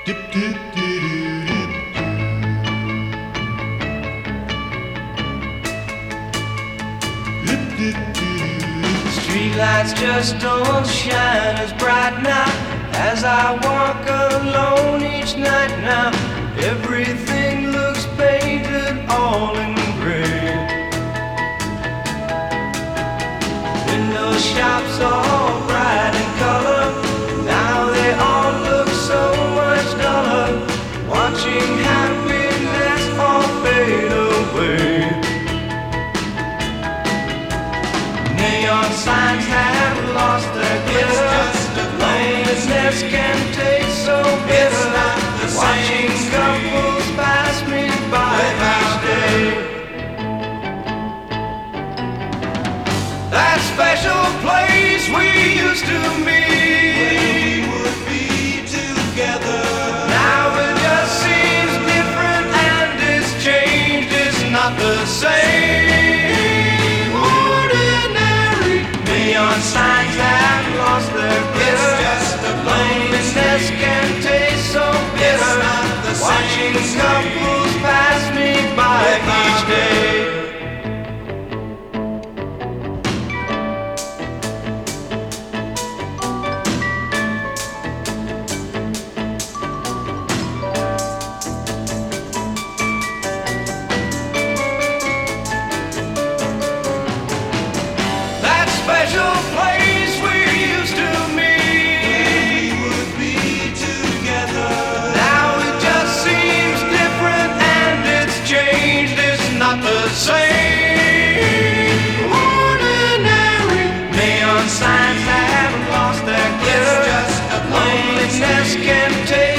Dip, dip, dip, dip. Dip, dip, dip. Streetlights just don't shine as bright now as I walk alone each night now. Everything looks painted all in gray. Window shops all bright in color, now they all look so much duller. Watching happiness all fade away. Neon signs have lost their glitter. Loneliness can taste so bitter. Watching couples pass me by each day. That special place we used to meet, We would be together. now it just seems different and it's changed. It's not the same. Ordinary neon signs have lost their glitter. Loneliness can taste so bitter. Watching couples pass me by each day. That special place we used to meet, We would be together. now it just seems different and it's changed. It's not the same. Ordinary neon signs have lost their glitter. Loneliness can take